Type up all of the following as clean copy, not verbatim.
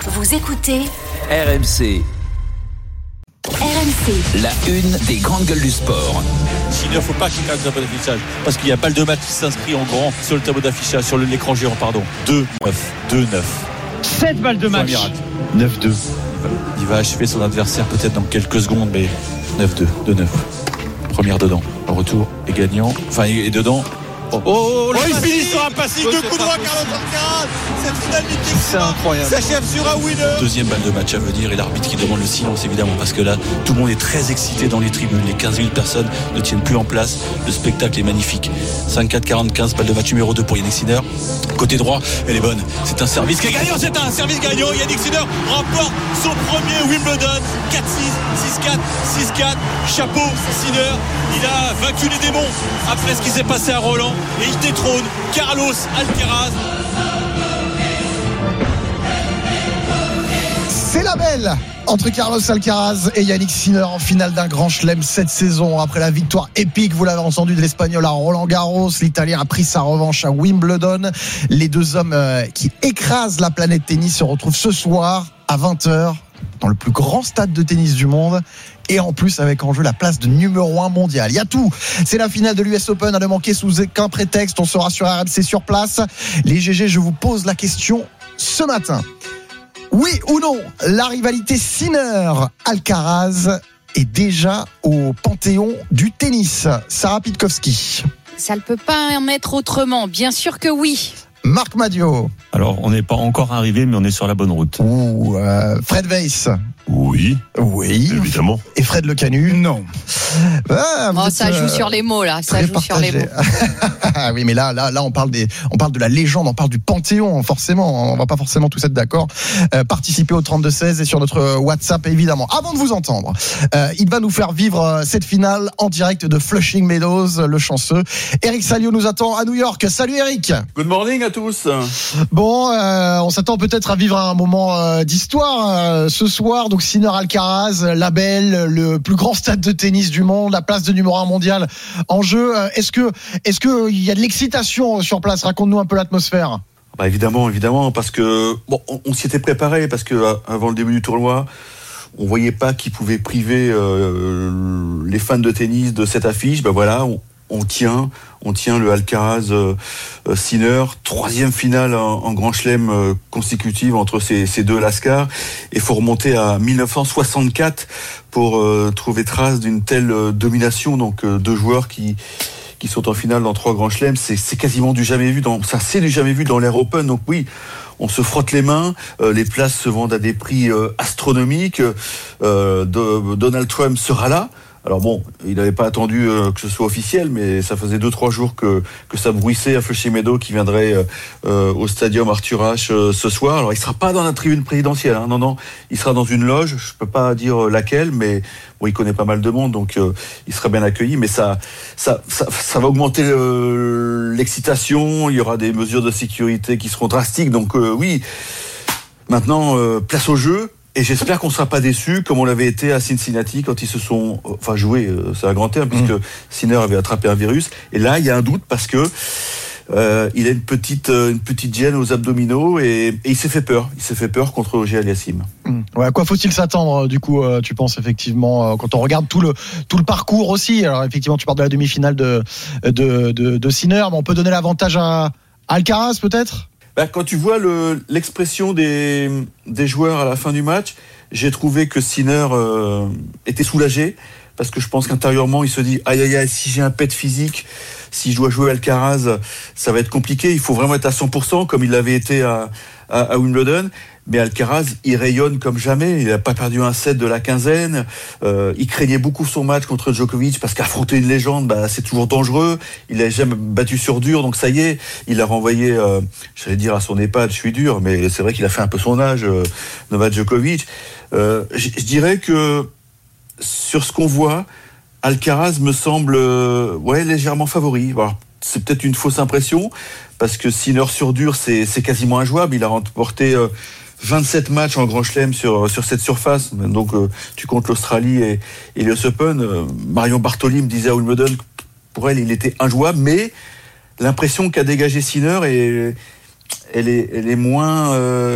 Vous écoutez RMC. RMC. La une des grandes gueules du sport. Il ne faut pas qu'il y ait un tableau d'affichage parce qu'il y a balle de match qui s'inscrit en grand sur le tableau d'affichage, sur l'écran géant, 2-9. 7 balles de match. 9-2. Il va achever son adversaire peut-être dans quelques secondes, mais 9-2, 2-9. Première dedans, en retour, et gagnant. Enfin, et dedans. Il finit sur un passing de coup droit, Carlos Alcaraz. Cette finale mythique, c'est incroyable. S'achève sur un winner. Deuxième balle de match à venir et l'arbitre qui demande le silence évidemment parce que là tout le monde est très excité dans les tribunes. Les 15 000 personnes ne tiennent plus en place. Le spectacle est magnifique. 5-4-40-15, balle de match numéro 2 pour Yannick Sinner. Côté droit, elle est bonne. C'est un service qui est gagnant. C'est un service gagnant. Yannick Sinner remporte son premier Wimbledon. 4-6, 6-4, 6-4. Chapeau Sinner. Il a vaincu les démons après ce qui s'est passé à Roland et il détrône Carlos Alcaraz. C'est la belle entre Carlos Alcaraz et Yannick Sinner en finale d'un grand chelem cette saison. Après la victoire épique, vous l'avez entendu, de l'Espagnol à Roland-Garros, l'Italien a pris sa revanche à Wimbledon. Les deux hommes qui écrasent la planète tennis se retrouvent ce soir à 20h dans le plus grand stade de tennis du monde. Et en plus avec en jeu la place de numéro 1 mondial. Il y a tout. C'est la finale de l'US Open à ne manquer sous aucun prétexte. On sera sur RMC sur place. Les GG, je vous pose la question ce matin. Oui ou non, la rivalité Sinner-Alcaraz est déjà au panthéon du tennis. Sarah Pitkowski. Ça ne peut pas en être autrement. Bien sûr que oui. Marc Madiot. Alors, on n'est pas encore arrivé, mais on est sur la bonne route. Ou Fred Weiss. Oui, évidemment. Et Fred Le Canu. Non. Ça joue sur les mots là. Ça joue sur les mots. Oui, mais là, on parle de la légende, on parle du panthéon. Forcément, on va pas forcément tous être d'accord. Participez au 32-16 et sur notre WhatsApp évidemment. Avant de vous entendre, il va nous faire vivre cette finale en direct de Flushing Meadows, le chanceux. Eric Salio nous attend à New York. Salut Eric. Good morning à tous. Bon, on s'attend peut-être à vivre un moment d'histoire ce soir. Donc Sinner-Alcaraz, la belle, le plus grand stade de tennis du monde, la place de numéro 1 mondial en jeu. Est-ce que il y a de l'excitation sur place? Raconte-nous un peu l'atmosphère. Bah évidemment, parce que on s'y était préparé, parce que avant le début du tournoi, on voyait pas qui pouvait priver les fans de tennis de cette affiche. Voilà, on tient le Alcaraz Sinner, troisième finale en Grand Chelem consécutive entre ces deux lascars. Et faut remonter à 1964 pour trouver trace d'une telle domination. Donc deux joueurs qui sont en finale dans 3 Grands Chelems, c'est quasiment du jamais vu c'est du jamais vu dans l'ère Open. Donc oui, on se frotte les mains, les places se vendent à des prix astronomiques. Donald Trump sera là. Alors bon, il n'avait pas attendu que ce soit officiel, mais ça faisait 2-3 jours que ça bruissait à Flushing Meadows qui viendrait au Stadium Arthur Ashe ce soir. Alors il sera pas dans la tribune présidentielle, hein. Non, il sera dans une loge. Je peux pas dire laquelle, mais bon, il connaît pas mal de monde, donc il sera bien accueilli. Mais ça va augmenter l'excitation. Il y aura des mesures de sécurité qui seront drastiques. Donc oui, maintenant place au jeu. Et j'espère qu'on ne sera pas déçus comme on l'avait été à Cincinnati quand ils se sont joués, c'est un grand terme, puisque Sinner avait attrapé un virus. Et là, il y a un doute parce que il a une petite gêne aux abdominaux et il s'est fait peur. Il s'est fait peur contre Auger Aliassime. Ouais, à quoi faut-il s'attendre du coup, tu penses effectivement, quand on regarde tout le parcours aussi. Alors effectivement, tu parles de la demi-finale de Sinner, mais on peut donner l'avantage à Alcaraz peut-être? Quand tu vois l'expression des joueurs à la fin du match, j'ai trouvé que Sinner était soulagé, parce que je pense qu'intérieurement il se dit aïe, si j'ai un pet physique, si je dois jouer Alcaraz, ça va être compliqué. Il faut vraiment être à 100% comme il l'avait été à Wimbledon. Mais Alcaraz, il rayonne comme jamais. Il n'a pas perdu un set de la quinzaine. Il craignait beaucoup son match contre Djokovic parce qu'affronter une légende, c'est toujours dangereux. Il n'a jamais battu sur dur, donc ça y est, il a renvoyé, j'allais dire à son EHPAD, je suis dur, mais c'est vrai qu'il a fait un peu son âge, Novak Djokovic. Je dirais que sur ce qu'on voit, Alcaraz me semble légèrement favori. Alors, c'est peut-être une fausse impression parce que Sinner sur dur, c'est quasiment injouable. Il a remporté 27 matchs en Grand Chelem sur cette surface. Donc tu comptes l'Australie et l'US Open. Marion Bartoli me disait à Wimbledon, pour elle, il était injouable, mais l'impression qu'a dégagé Sinner elle est moins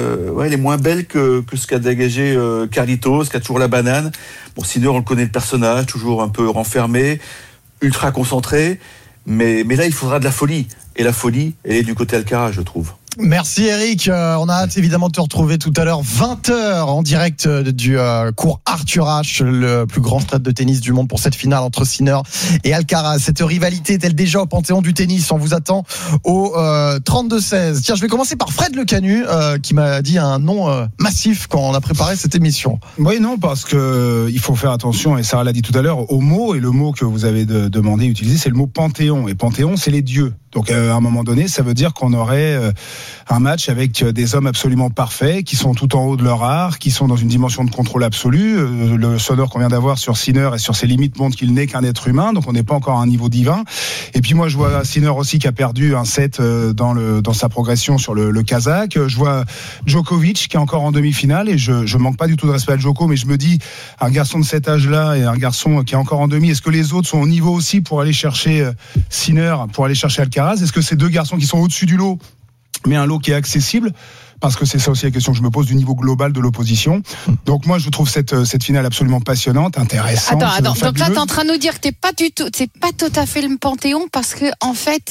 belle que ce qu'a dégagé Carlitos, qui a toujours la banane. Bon, Sinner, on le connaît le personnage, toujours un peu renfermé, ultra concentré, mais là il faudra de la folie, et la folie, elle est du côté Alcaraz, je trouve. Merci Eric, on a hâte évidemment de te retrouver tout à l'heure 20h en direct du cours Arthur Ashe, le plus grand stade de tennis du monde pour cette finale entre Sinner et Alcaraz. Cette rivalité est-elle déjà au panthéon du tennis? On vous attend au 32-16. Tiens, je vais commencer par Fred Le Canu qui m'a dit un nom massif quand on a préparé cette émission. Oui, non, parce que il faut faire attention, et Sarah l'a dit tout à l'heure, au mot, et le mot que vous avez demandé utiliser, c'est le mot panthéon, et panthéon c'est les dieux. Donc à un moment donné, ça veut dire qu'on aurait un match avec des hommes absolument parfaits, qui sont tout en haut de leur art, qui sont dans une dimension de contrôle absolu. Le sonore qu'on vient d'avoir sur Sinner et sur ses limites montre qu'il n'est qu'un être humain, donc on n'est pas encore à un niveau divin. Et puis moi, je vois Sinner aussi qui a perdu un set dans sa progression sur le Kazakh. Je vois Djokovic qui est encore en demi-finale, et je manque pas du tout de respect à Djoko, mais je me dis, un garçon de cet âge-là et un garçon qui est encore en demi, est-ce que les autres sont au niveau aussi pour aller chercher Sinner, pour aller chercher Alcaraz? Est-ce que ces deux garçons qui sont au-dessus du lot, mais un lot qui est accessible? Parce que c'est ça aussi la question que je me pose du niveau global de l'opposition. Donc moi je trouve cette finale absolument passionnante, intéressante. Attends, donc là t'es en train de nous dire que c'est pas tout à fait le panthéon, parce que en fait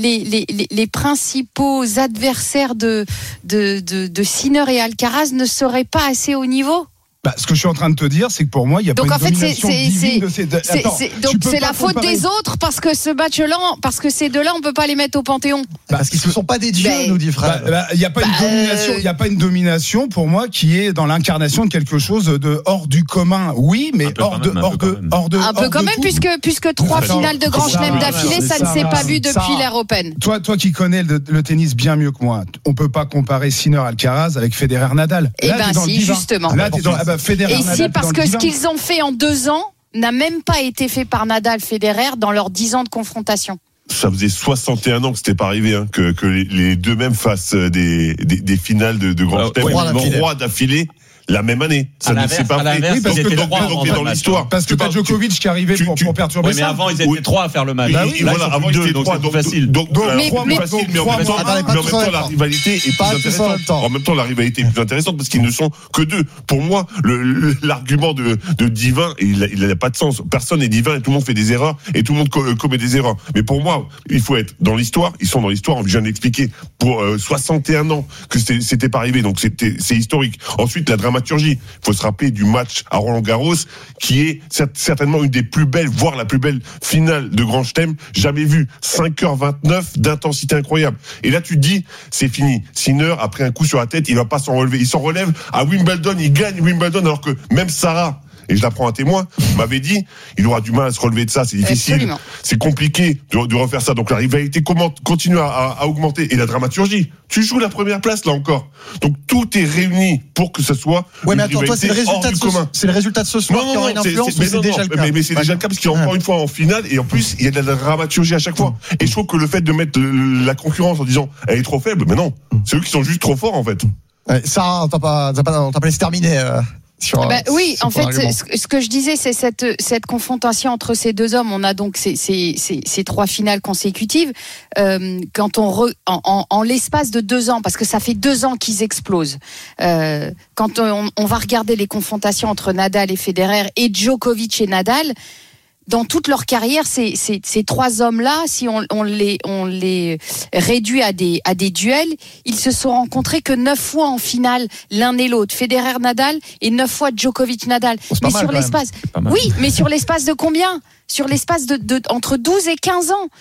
les principaux adversaires de Sinner et Alcaraz ne seraient pas assez haut niveau. Ce que je suis en train de te dire, c'est que pour moi, il y a donc pas une domination divine de ces deux. Donc c'est la faute des autres, parce que ce match-là, parce que ces deux-là, on peut pas les mettre au panthéon. Parce qu'ils ne sont pas des dieux, nous dit Fred. Il n'y a pas une domination. Il n'y a pas une domination pour moi qui est dans l'incarnation de quelque chose de hors du commun. Oui, mais hors de un peu quand même, puisque 3 finales de Grand Chelem d'affilée, ça ne s'est pas vu depuis l'ère Open. Toi qui connais le tennis bien mieux que moi, on peut pas comparer Sinner Alcaraz avec Federer Nadal. Eh ben si, justement. Là, t'es dans Federer, et si, parce que ce qu'ils ont fait en 2 ans n'a même pas été fait par Nadal, Federer dans leurs 10 ans de confrontation. Ça faisait 61 ans que c'était pas arrivé, que les deux mêmes fassent des finales de Grand Chelem, roi d'affilée. La même année, ça ne s'est pas fait. Oui, parce que donc dans l'histoire. Parce que t'as Djokovic qui arrivait pour perturber ça. Mais avant, ils étaient 3 à faire le match. Voilà, avant ils étaient 3, donc facile. Donc plus facile, mais en même temps, la rivalité est plus intéressante. En même temps, la rivalité est plus intéressante parce qu'ils ne sont que 2. Pour moi, l'argument de divin, il n'a pas de sens. Personne n'est divin et tout le monde fait des erreurs et tout le monde commet des erreurs. Mais pour moi, il faut être dans l'histoire. Ils sont dans l'histoire. On vient d'expliquer pour 61 ans que c'était pas arrivé. Donc c'est historique. Ensuite, la dramaturgie. Il faut se rappeler du match à Roland-Garros, qui est certainement une des plus belles, voire la plus belle finale de Grand Chelem jamais vue. 5h29 d'intensité incroyable. Et là, tu te dis, c'est fini. Sinner, après un coup sur la tête, il va pas s'en relever. Il s'en relève à Wimbledon, il gagne Wimbledon, alors que même Sarah, et je la prends à témoin, m'avait dit, il aura du mal à se relever de ça, c'est difficile. Absolument. C'est compliqué de refaire ça. Donc la rivalité continue à augmenter. Et la dramaturgie, tu joues la première place là encore. Donc tout est réuni pour que ce soit mais attends, toi c'est le résultat de ce soir qui aura une influence, mais c'est déjà le cas. Mais c'est déjà le cas parce qu'il est encore une fois en finale, et en plus il y a de la dramaturgie à chaque fois. Et je trouve que le fait de mettre la concurrence en disant elle est trop faible, mais non, c'est eux qui sont juste trop forts en fait. Ça, on t'a pas laissé terminer. Oui, en fait, ce que je disais, c'est cette confrontation entre ces deux hommes. On a donc ces 3 finales consécutives. Quand en l'espace de 2 ans, parce que ça fait 2 ans qu'ils explosent. Quand on va regarder les confrontations entre Nadal et Federer et Djokovic et Nadal, dans toute leur carrière, ces 3 hommes-là, si on les réduit à des duels, ils se sont rencontrés que 9 fois en finale, l'un et l'autre. Federer, Nadal, et 9 fois Djokovic, Nadal. Mais sur l'espace, mais sur l'espace de combien? Sur l'espace de entre 12 et 15 ans.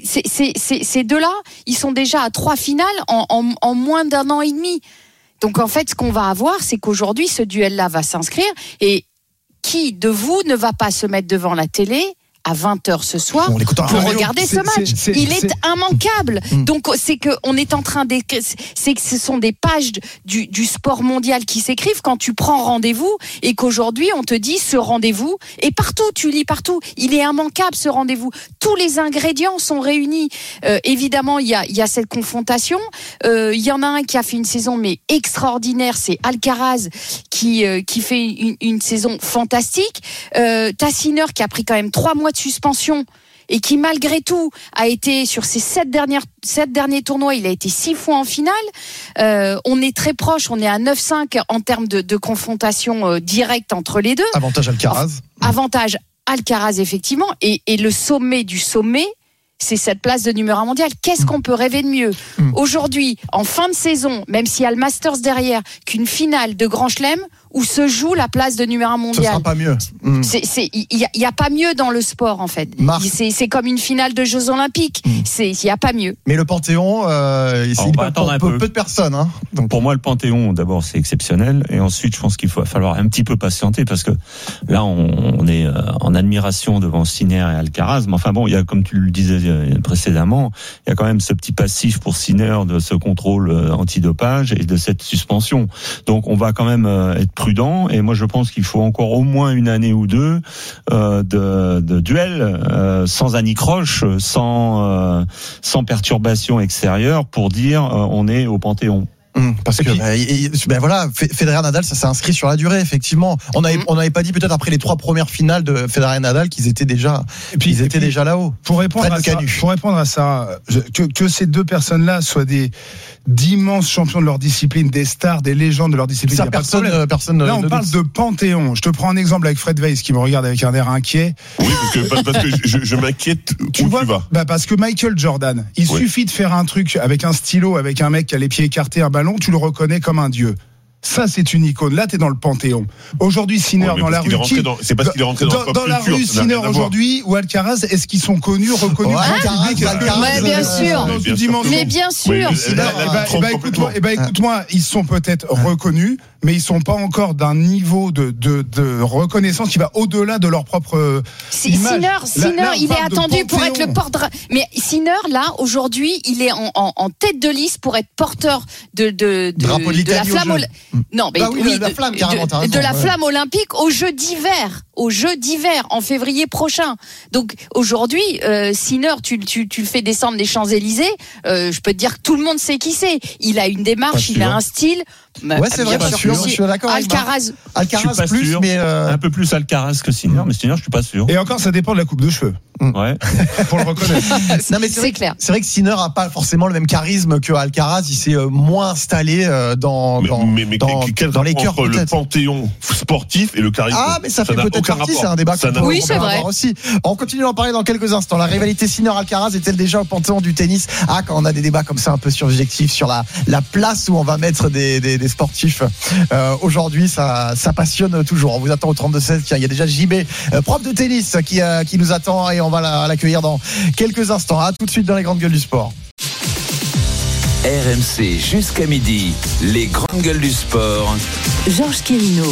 Ces deux-là, ils sont déjà à 3 finales en moins d'1 an et demi. Donc en fait, ce qu'on va avoir, c'est qu'aujourd'hui, ce duel-là va s'inscrire, et qui de vous ne va pas se mettre devant la télé à 20h ce soir pour regarder ce match? Il est immanquable. Donc c'est que on est en train d'écrire, c'est que ce sont des pages du sport mondial qui s'écrivent quand tu prends rendez-vous, et qu'aujourd'hui on te dit ce rendez-vous, et partout tu lis partout, il est immanquable ce rendez-vous. Tous les ingrédients sont réunis. Évidemment il y a cette confrontation. Il y en a un qui a fait une saison mais extraordinaire, c'est Alcaraz qui fait une saison fantastique. T'as Sinner qui a pris quand même 3 mois de suspension et qui malgré tout a été sur ces 7 derniers tournois, il a été 6 fois en finale. On est très proche, on est à 9-5 en termes de confrontation directe entre les deux. Avantage Alcaraz. Avantage Alcaraz effectivement, et le sommet du sommet, c'est cette place de numéro 1 mondial. Qu'est-ce qu'on peut rêver de mieux aujourd'hui, en fin de saison, même s'il y a le Masters derrière, qu'une finale de Grand Chelem où se joue la place de numéro 1 mondial. Ce sera pas mieux. Il y a pas mieux dans le sport en fait. C'est comme une finale de Jeux Olympiques. Il y a pas mieux. Mais le Panthéon, c'est pas peu de personnes. Hein. Donc pour moi, le Panthéon, d'abord, c'est exceptionnel, et ensuite, je pense qu'il va falloir un petit peu patienter parce que là, on est en admiration devant Sinner et Alcaraz. Mais enfin bon, il y a, comme tu le disais précédemment, il y a quand même ce petit passif pour Sinner de ce contrôle antidopage et de cette suspension. Donc on va quand même être prudent, et moi je pense qu'il faut encore au moins une année ou deux de duel sans anicroche, sans perturbation extérieure pour dire on est au Panthéon. Parce que voilà, Federer Nadal, ça s'est inscrit sur la durée, effectivement. On n'avait pas dit peut-être après les 3 premières finales de Federer Nadal qu'ils étaient déjà déjà là-haut. Pour répondre à ça, que ces deux personnes-là soient d'immenses champions de leur discipline, des stars, des légendes de leur discipline. Ça, personne. Là, on parle de Panthéon. Je te prends un exemple avec Fred Weiss qui me regarde avec un air inquiet. Oui, parce que je m'inquiète où tu vas. Parce que Michael Jordan, il suffit de faire un truc avec un stylo, avec un mec qui a les pieds écartés, un ballon, tu le reconnais comme un dieu. Ça, c'est une icône. Là, t'es dans le Panthéon. Aujourd'hui, Sinner dans la rue. C'est parce qu'il est rentré dans la rue, Sinner aujourd'hui ou Alcaraz, est-ce qu'ils sont reconnus Alcaraz, bien sûr. Mais bien sûr. Écoute-moi, ils sont peut-être reconnus, mais ils sont pas encore d'un niveau de reconnaissance qui va au-delà de leur propre image. Sinner, il est attendu pour être le porte-drapeau. Mais Sinner, là, aujourd'hui, il est en tête de liste pour être porteur de la flamme. Non, mais de la flamme olympique aux Jeux d'hiver en février prochain. Donc aujourd'hui, Sinner, tu le fais descendre les Champs-Élysées, je peux te dire que tout le monde sait qui c'est. Il a une démarche, il a un style. Ouais, c'est vrai, je suis d'accord. Alcaraz plus, sûr. Mais un peu plus Alcaraz que Sinner, mais Sinner, je suis pas sûr. Et encore, ça dépend de la coupe de cheveux. Ouais. Pour le reconnaître. Non, mais c'est clair. C'est vrai que Sinner a pas forcément le même charisme que Alcaraz. Il s'est moins installé dans les cœurs. Entre le Panthéon sportif et le charisme. Ah, mais ça fait peut-être partie. C'est un débat. Oui, c'est vrai. Aussi. On continue d'en parler dans quelques instants. La rivalité Sinner-Alcaraz est-elle déjà au Panthéon du tennis? Ah, quand on a des débats comme ça un peu subjectifs sur la place où on va mettre des sportifs. Aujourd'hui, ça passionne toujours. On vous attend au 32-16. Tiens, il y a déjà JB, prof de tennis, qui nous attend, et on va l'accueillir dans quelques instants. À tout de suite dans les grandes gueules du sport. RMC jusqu'à midi, les grandes gueules du sport. Georges Quérino.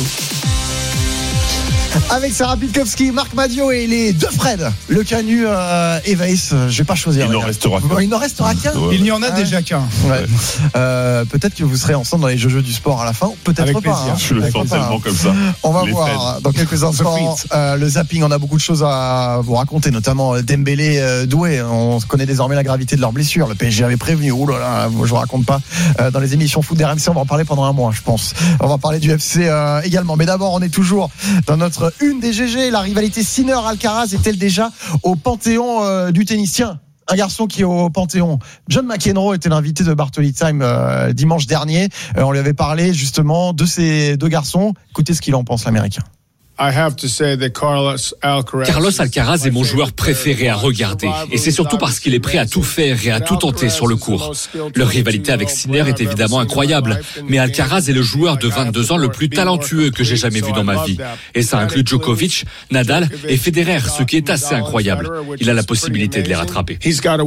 Avec Sarah Pitkowski, Marc Madiot et les deux Fred, le Canu et Weiss. Je vais pas choisir. Il n'en restera qu'un. Il n'y en a déjà qu'un. Ouais. Peut-être que vous serez ensemble dans les jeux du sport à la fin, peut-être avec pas. Plaisir. Je le sens tellement comme ça. On va voir dans quelques instants le zapping. On a beaucoup de choses à vous raconter, notamment Dembélé, Doué. On connaît désormais la gravité de leur blessure. Le PSG avait prévenu. Ouh là là, je vous raconte pas. Dans les émissions foot d'RMC, on va en parler pendant un mois, je pense. On va parler du FC également. Mais d'abord, on est toujours dans notre une des GG. La rivalité Sinner-Alcaraz est-elle déjà au Panthéon du tennis? Tiens, un garçon qui est au Panthéon. John McEnroe était l'invité de Bartoli Time dimanche dernier. On lui avait parlé justement de ces deux garçons. Écoutez ce qu'il en pense, l'Américain. Carlos Alcaraz est mon joueur préféré à regarder, et c'est surtout parce qu'il est prêt à tout faire et à tout tenter sur le court. Leur rivalité avec Sinner est évidemment incroyable, mais Alcaraz est le joueur de 22 ans le plus talentueux que j'ai jamais vu dans ma vie. Et ça inclut Djokovic, Nadal et Federer, ce qui est assez incroyable. Il a la possibilité de les rattraper.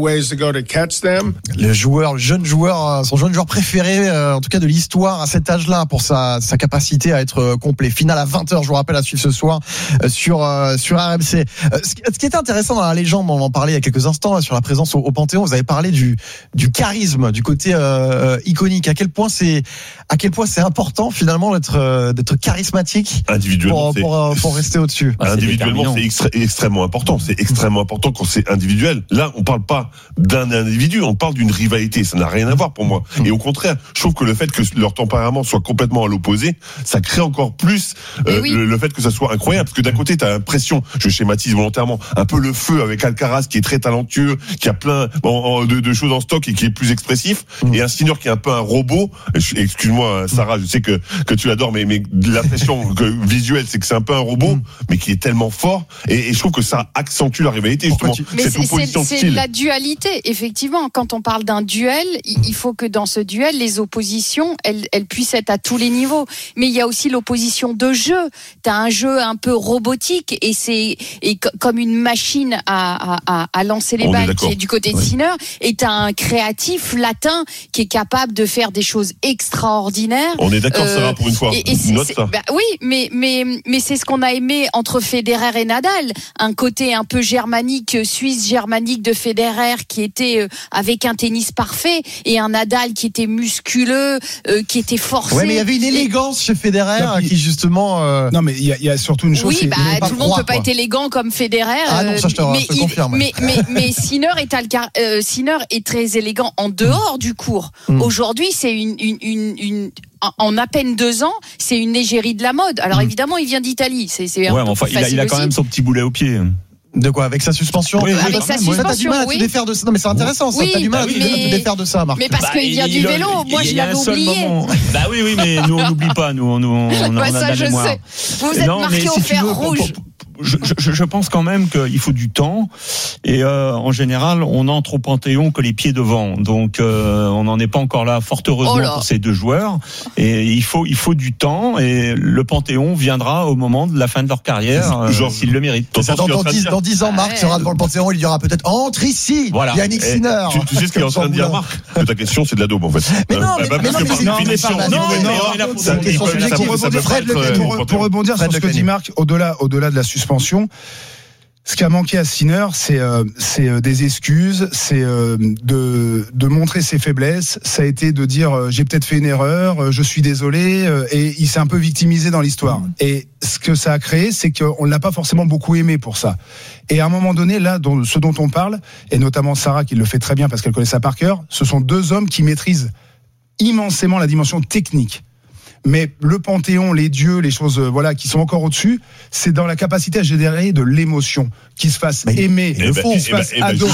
Le jeune joueur, son jeune joueur préféré, en tout cas de l'histoire à cet âge-là, pour sa capacité à être complet. Finale à 20h, je vous rappelle, à suivre ce soir sur RMC. Ce qui était intéressant dans la légende, on en parlait il y a quelques instants, sur la présence au Panthéon, vous avez parlé du charisme, du côté iconique. À quel point c'est important finalement d'être charismatique individuellement pour rester au-dessus. Individuellement, c'est extrêmement important. C'est extrêmement important quand c'est individuel. Là, on parle pas d'un individu, on parle d'une rivalité. Ça n'a rien à voir pour moi. Et au contraire, je trouve que le fait que leur tempérament soit complètement à l'opposé, ça crée encore plus le fait que ça soit incroyable, parce que d'un côté, t'as l'impression, je schématise volontairement, un peu le feu avec Alcaraz qui est très talentueux, qui a plein de choses en stock et qui est plus expressif, et un Sinner qui est un peu un robot. Excuse-moi, Sarah, je sais que tu l'adores, mais l'impression visuelle, c'est que c'est un peu un robot, mais qui est tellement fort, et je trouve que ça accentue la rivalité, justement. Cette opposition de style. C'est la dualité, effectivement. Quand on parle d'un duel, il faut que dans ce duel, les oppositions, elles puissent être à tous les niveaux. Mais il y a aussi l'opposition de jeu. T'as un jeu un peu robotique et comme une machine à lancer les balles qui est du côté de Sinner, et t'as un créatif latin qui est capable de faire des choses extraordinaires. On est d'accord, Sarah, pour une fois. Oui, mais c'est ce qu'on a aimé entre Federer et Nadal. Un côté un peu germanique, suisse germanique de Federer qui était avec un tennis parfait, et un Nadal qui était musculeux, qui était forcé. Ouais, mais il y avait une élégance chez Federer qui justement. Non, mais il y a surtout une chose. Oui, tout le monde peut pas être élégant comme Federer. Ah non, ça je te confirme. Mais Sinner est très élégant en dehors du court. Aujourd'hui, c'est en à peine 2 ans, c'est une égérie de la mode. Alors évidemment, il vient d'Italie. Il a quand même son petit boulet au pied. De quoi? Avec sa suspension? Avec sa suspension, t'as du mal à te défaire de ça. Non, mais c'est intéressant, ça. T'as du mal à te défaire de ça, Marc. Mais parce qu'il vient du vélo. Moi, je l'avais oublié. Oui, mais nous, on n'oublie pas. Nous, on a de la mémoire. Vous êtes marqué au fer rouge. Je pense quand même qu'il faut du temps, et en général on entre au Panthéon que les pieds devant, donc on n'en est pas encore là, fort heureusement pour ces deux joueurs, et il faut du temps, et le Panthéon viendra au moment de la fin de leur carrière, s'ils le méritent. Dans 10 ans, Marc sera devant le Panthéon, il y aura peut-être entre ici Yannick Sinner. Tu sais ce qu'il est en train de dire, Marc? Que ta question c'est de la daube en fait. Mais non, pour rebondir sur ce que dit Marc, au-delà de la suspension, ce qui a manqué à Sinner, c'est des excuses, c'est de montrer ses faiblesses. Ça a été de dire j'ai peut-être fait une erreur, je suis désolé, et il s'est un peu victimisé dans l'histoire. Et ce que ça a créé, c'est qu'on l'a pas forcément beaucoup aimé pour ça. Et à un moment donné, là, ce dont on parle, et notamment Sarah qui le fait très bien parce qu'elle connaît ça par cœur, ce sont 2 hommes qui maîtrisent immensément la dimension technique. Mais le Panthéon, les dieux, les choses qui sont encore au-dessus, c'est dans la capacité à générer de l'émotion, qui se fasse aimer, qui se fasse adorer.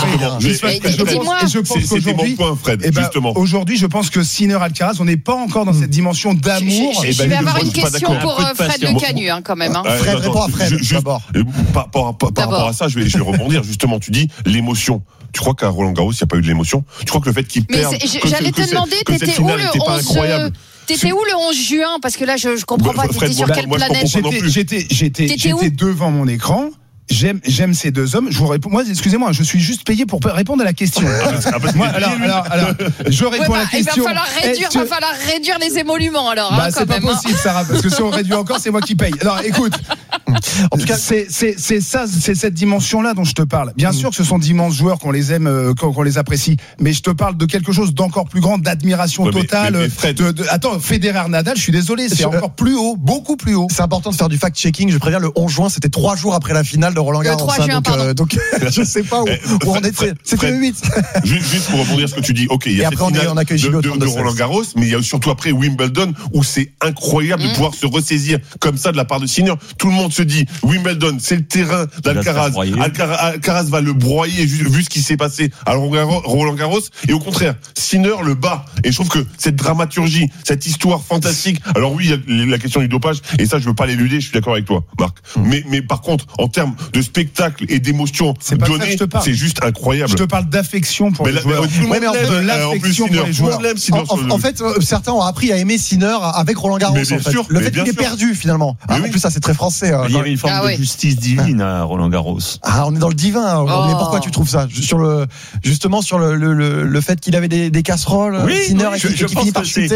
Je pense qu'aujourd'hui, aujourd'hui, je pense que Sinner Alcaraz, on n'est pas encore dans cette dimension d'amour. Je vais avoir une question pour Fred Le Canu, quand même. Fred, réponds à Fred, d'abord. Par rapport à ça, je vais rebondir. Justement, tu dis l'émotion. Tu crois qu'à Roland Garros, il n'y a pas eu de l'émotion? Tu crois que le fait qu'il perde, j'allais te demander, t'étais où le 11 T'étais où le 11 juin? Parce que là, je comprends pas. T'étais sur quelle planète? J'étais devant mon écran. J'aime ces 2 hommes. Je vous réponds. Moi, excusez-moi, je suis juste payé pour répondre à la question. Alors, je réponds à la question. Il va falloir réduire les émoluments, alors. C'est pas possible, Sarah, parce que si on réduit encore, c'est moi qui paye. Alors, écoute. En tout cas, c'est cette dimension-là dont je te parle. Bien sûr que ce sont d'immenses joueurs, qu'on les aime, qu'on les apprécie, mais je te parle de quelque chose d'encore plus grand, d'admiration totale. Attends, Federer, Nadal, je suis désolé, c'est encore plus haut, beaucoup plus haut. C'est important de faire du fact-checking. Je préviens, le 11 juin, c'était 3 jours après la finale de Roland Garros. Donc je sais pas où on était. C'était le 8. Juste pour rebondir sur ce que tu dis. Ok, il y a cette finale de Roland Garros, mais il y a surtout après Wimbledon où c'est incroyable de pouvoir se ressaisir comme ça de la part de Sinner. Tout le monde se dit Wimbledon, c'est le terrain d'Alcaraz. Alcaraz va le broyer vu ce qui s'est passé à Roland Garros. Et au contraire, Sinner le bat. Et je trouve que cette dramaturgie, cette histoire fantastique. Alors oui, il y a la question du dopage, et ça je veux pas l'éluder. Je suis d'accord avec toi, Marc. Mais par contre, en termes de spectacle et d'émotion donnée, c'est juste incroyable. Je te parle d'affection pour les joueurs. L'affection pour les joueurs. En fait, certains ont appris à aimer Sinner avec Roland Garros. Le fait qu'il est perdu finalement. En plus, ça c'est très français. Il y avait une forme de justice divine à Roland Garros. Ah, on est dans le divin. Mais pourquoi tu trouves ça? Justement sur le fait qu'il avait des casseroles, Sinner, et qu'il finit par chuter.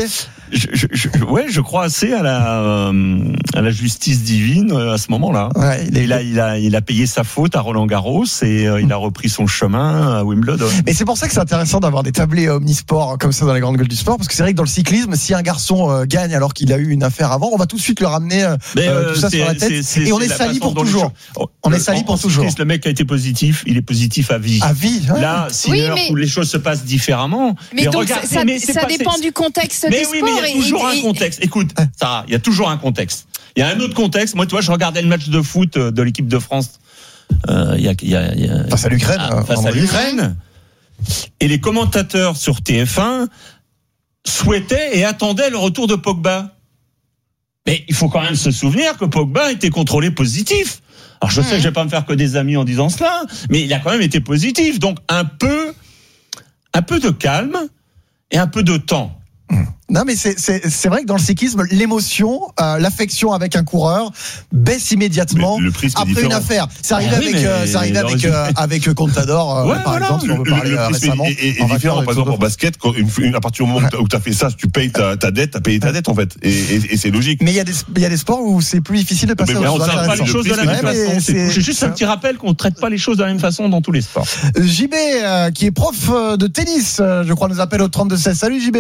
Je crois assez à la justice divine à ce moment-là. Il a payé sa faute à Roland Garros, et il a repris son chemin à Wimbledon. Mais c'est pour ça que c'est intéressant d'avoir des tablés omnisports comme ça dans les grandes gueules du sport, parce que c'est vrai que dans le cyclisme, si un garçon gagne alors qu'il a eu une affaire avant, on va tout de suite le ramener tout ça sur la tête, et on est sali pour toujours. On est sali pour toujours. Le mec qui a été positif, il est positif à vie. À vie. Là, Sinner, où les choses se passent différemment. Mais donc ça dépend du contexte des sports. Mais il y a toujours un contexte. Écoute, Sarah, il y a toujours un contexte. Il y a un autre contexte. Moi, tu vois, je regardais le match de foot de l'équipe de France. Face à l'Ukraine. Face à l'Ukraine. Et les commentateurs sur TF1 souhaitaient et attendaient le retour de Pogba. Mais il faut quand même se souvenir que Pogba était contrôlé positif. Alors je sais que je vais pas me faire que des amis en disant cela, mais il a quand même été positif. Donc un peu de calme et un peu de temps. Non, mais c'est vrai que dans le cyclisme, l'émotion, l'affection avec un coureur baisse immédiatement après une affaire. C'est arrivé avec Contador, par exemple, si on veut parler récemment. Et différent, par exemple, en basket, à partir du moment où tu as fait ça, tu payes ta dette, tu as payé ta dette, en fait. Et c'est logique. Mais il y a des sports où c'est plus difficile de passer à autre chose. On ne traite pas les choses de la même façon. C'est juste un petit rappel qu'on ne traite pas les choses de la même façon dans tous les sports. JB, qui est prof de tennis, je crois, nous appelle au 32-16. Salut JB.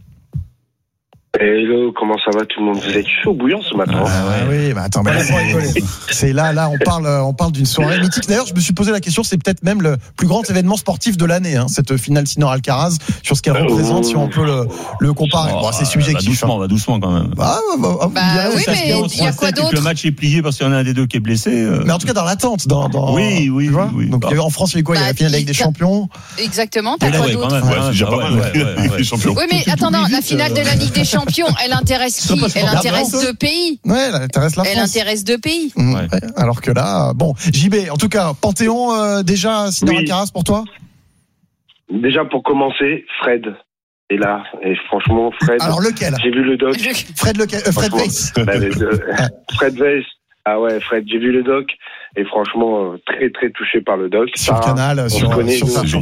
Hello, comment ça va tout le monde? Vous êtes chaud bouillant ce matin. Oui, mais attends, c'est là, on parle d'une soirée mythique. D'ailleurs, je me suis posé la question, c'est peut-être même le plus grand événement sportif de l'année, cette finale Sinner-Alcaraz, sur ce qu'elle représente, si on peut le comparer. Bon, c'est subjectif. Va doucement quand même. Oui, mais il y a quoi d'autre? Le match est plié parce qu'il y en a un des deux qui est blessé. Mais en tout cas, dans l'attente. Oui. Donc, en France, il y a eu quoi? Il y a la finale avec des champions. Exactement. T'as quoi d'autre? C'est déjà pas mal. Les champions. Oui, mais attendant, la finale de la Ligue des Champions, elle intéresse qui? Elle intéresse deux pays. Ouais, elle intéresse la France. Elle intéresse deux pays. Ouais. Alors que là, bon, JB, en tout cas, Panthéon, déjà, Sinner-Alcaraz pour toi? Déjà, pour commencer, Fred est là. Et franchement, Fred. Alors lequel? J'ai vu le doc. Fred lequel? Fred Weiss. Fred Weiss. Ah ouais, Fred, j'ai vu le doc. Et franchement, très, très touché par le doc. Sur Canal, on se connaît,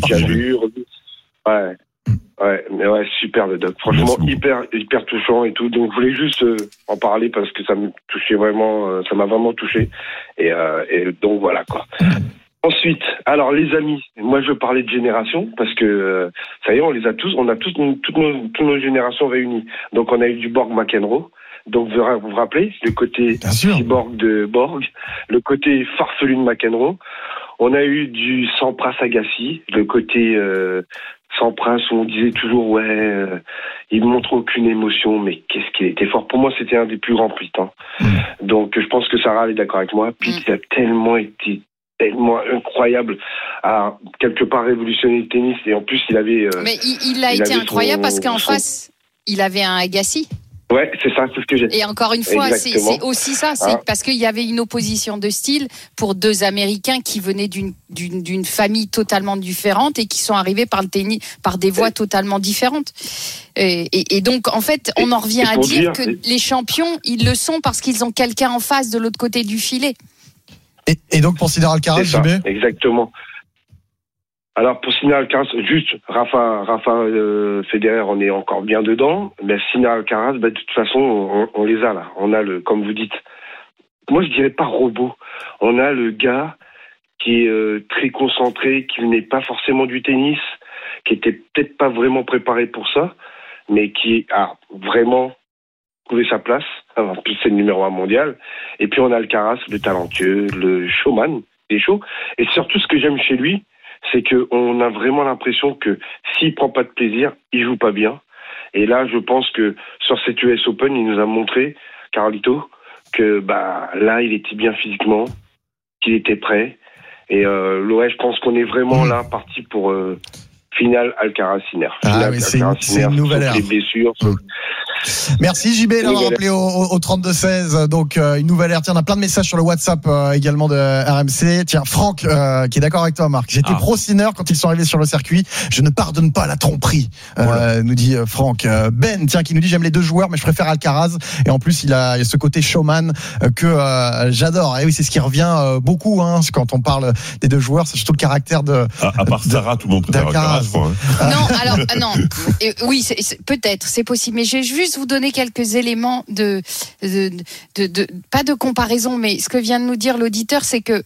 Ouais. Ouais, mais ouais, super le doc. Franchement, hyper touchant et tout. Donc, je voulais juste en parler parce que ça me touchait vraiment, ça m'a vraiment touché. Et donc voilà quoi. Ensuite, alors les amis, moi je veux parler de génération parce que ça y est, on a toutes nos générations réunies. Donc on a eu du Borg McEnroe. Donc vous vous rappelez le côté cyborg de Borg, le côté farfelu de McEnroe. On a eu du Sampras Agassi, le côté Sampras où on disait toujours il montre aucune émotion, mais qu'est-ce qu'il était fort. Pour moi, c'était un des plus grands Pitt. Donc je pense que Sarah est d'accord avec moi. Pitt a tellement incroyable, à quelque part révolutionner le tennis, et en plus il avait. Mais il a été incroyable parce qu'en face, il avait un Agassi. Ouais, c'est ça, c'est ce que j'ai dit. Et encore une fois, c'est aussi ça, c'est parce qu'il y avait une opposition de style pour deux Américains qui venaient d'une famille totalement différente et qui sont arrivés par le tennis, par des voies totalement différentes. Et donc, en fait, on en revient à dire que les champions, ils le sont parce qu'ils ont quelqu'un en face de l'autre côté du filet. Et donc, pour Sinner-Alcaraz, JB ? Exactement. Alors pour Sinner-Alcaraz, juste Rafa Federer, on est encore bien dedans, mais Sinner-Alcaraz, de toute façon, on les a là. On a comme vous dites, moi je dirais pas robot. On a le gars qui est très concentré, qui n'est pas forcément du tennis, qui était peut-être pas vraiment préparé pour ça, mais qui a vraiment trouvé sa place. En plus c'est le numéro 1 mondial. Et puis on a Alcaraz, le talentueux, le showman, des shows. Et surtout ce que j'aime chez lui, c'est qu'on a vraiment l'impression que s'il prend pas de plaisir, il joue pas bien. Et là, je pense que sur cette US Open, il nous a montré, Carlito, que là, il était bien physiquement, qu'il était prêt. Et je pense qu'on est vraiment là parti pour finale Alcaraz-Sinner. C'est une nouvelle ère. Les blessures. Merci JB d'avoir appelé au 32-16. Donc une nouvelle ère. Tiens, on a plein de messages sur le WhatsApp également de RMC. Tiens, Franck qui est d'accord avec toi, Marc. J'étais pro Sinner quand ils sont arrivés sur le circuit. Je ne pardonne pas la tromperie, nous dit Franck. Ben, tiens, qui nous dit j'aime les deux joueurs, mais je préfère Alcaraz. Et en plus, il y a ce côté showman que j'adore. Et oui, c'est ce qui revient beaucoup quand on parle des deux joueurs. C'est surtout le caractère de. À part Sarah, tout le monde préfère Alcaraz. Non, alors non. Oui, peut-être, c'est possible. Mais je vais juste vous donner quelques éléments de pas de comparaison, mais ce que vient de nous dire l'auditeur, c'est que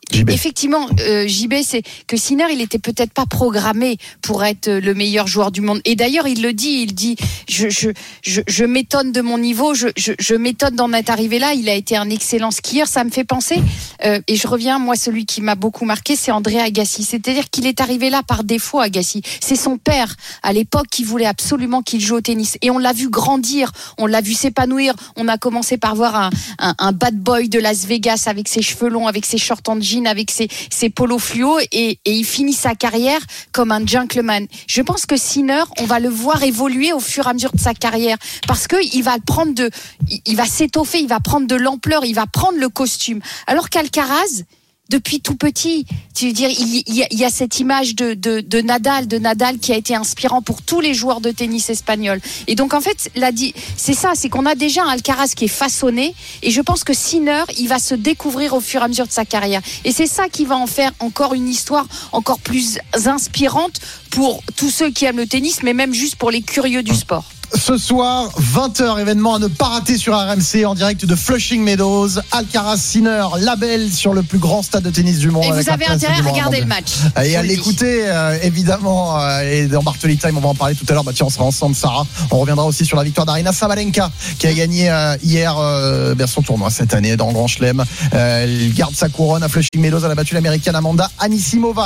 effectivement, JB, c'est que Sinner, il était peut-être pas programmé pour être le meilleur joueur du monde. Et d'ailleurs, il dit, je m'étonne de mon niveau, je m'étonne d'en être arrivé là. Il a été un excellent skieur. Ça me fait penser, et je reviens, moi, celui qui m'a beaucoup marqué, c'est André Agassi. C'est-à-dire qu'il est arrivé là par défaut, Agassi. C'est son père, à l'époque, qui voulait absolument qu'il joue au tennis. Et on l'a vu grandir, on l'a vu s'épanouir. On a commencé par voir un bad boy de Las Vegas avec ses cheveux longs, avec ses shorts en jean, avec ses polos fluo, et il finit sa carrière comme un gentleman. Je pense que Sinner, on va le voir évoluer au fur et à mesure de sa carrière, parce que il va s'étoffer, il va prendre de l'ampleur, il va prendre le costume. Alors qu'Alcaraz, depuis tout petit, tu veux dire, il y a cette image de Nadal qui a été inspirant pour tous les joueurs de tennis espagnols. Et donc en fait, c'est ça, c'est qu'on a déjà un Alcaraz qui est façonné, et je pense que Sinner, il va se découvrir au fur et à mesure de sa carrière. Et c'est ça qui va en faire encore une histoire encore plus inspirante pour tous ceux qui aiment le tennis, mais même juste pour les curieux du sport. Ce soir, 20h, événement à ne pas rater sur RMC en direct de Flushing Meadows. Alcaraz Sinner, label sur le plus grand stade de tennis du monde. Et vous avez intérêt à regarder le match. Et à l'écouter, évidemment. Et dans Bartoli Time, on va en parler tout à l'heure. Tiens, on sera ensemble, Sarah. On reviendra aussi sur la victoire d'Aryna Sabalenka, qui a gagné hier son tournoi cette année dans le Grand Chelem. Elle garde sa couronne à Flushing Meadows. Elle a battu l'américaine Amanda Anisimova.